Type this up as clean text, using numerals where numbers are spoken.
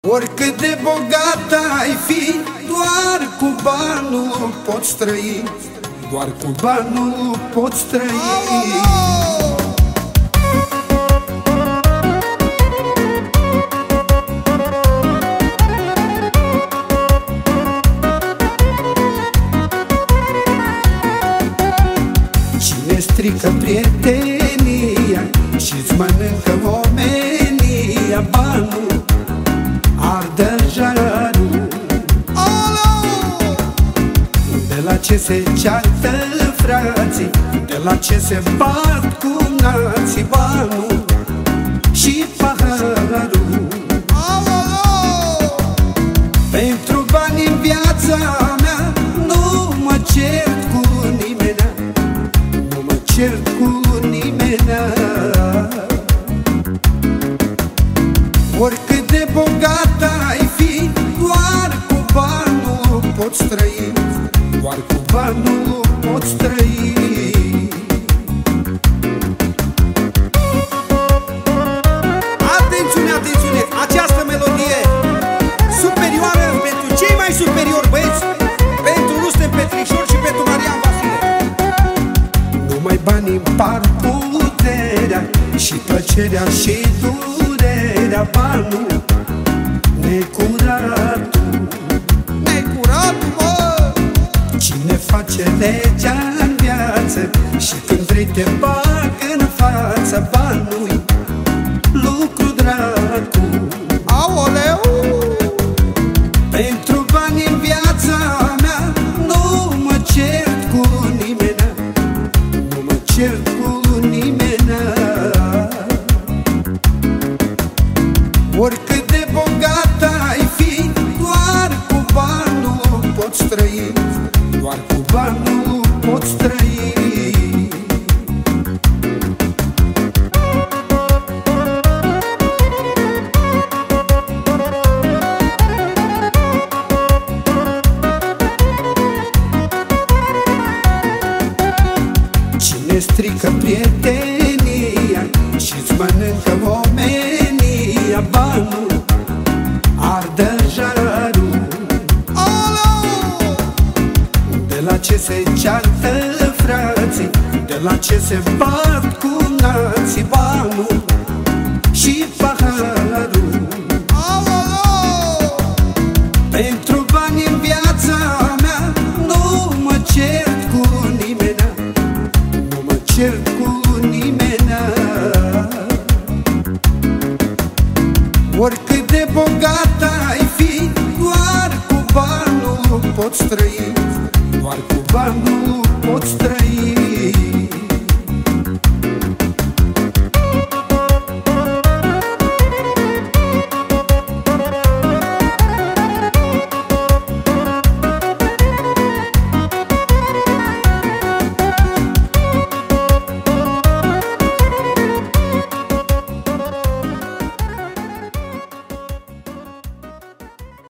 Oricât de bogat ai fi, doar cu banul poți trăi. Doar cu banul poți trăi. Cine strică prietenia și-ți mănâncă omenia, banul ardă jarul. De la ce se ceartă frații, de la ce se bat cu nații, banul și paharul. Pentru bani în viața mea nu mă cert cu nimenea, nu mă cert cu nimenea. Oricât de bogat ai fi, doar cu banul poți trăi. Doar cu banul poți trăi. Atențiune, atențiune! Această melodie superioară pentru cei mai superiori băieți, pentru Rustem Petrișor și pentru Marian Vasile. Numai banii împart puterea și plăcerea și durerea, banul necuratul. Necuratul, mă! Cine face legea în viață și când vrei te bag în față, banul lucru dracu. Aoleu! Pentru bani în viața mea nu mă cert cu nimenea, nu mă cert cu nimenea. Oricât de bogat ai fi, doar cu banul poți trăi. Doar cu banul poți trăi. Cine strică prietenia și-ți mănâncă omenia, banul ardă jarul. De la ce se ceartă frații, de la ce se bat cu nații, banul și paharul. Pentru bani în viața mea nu mă cert cu nimenea, nu mă cert cu nimenea. Oricât de bogat ai fi, doar cu banul poți trăi. Doar cu banul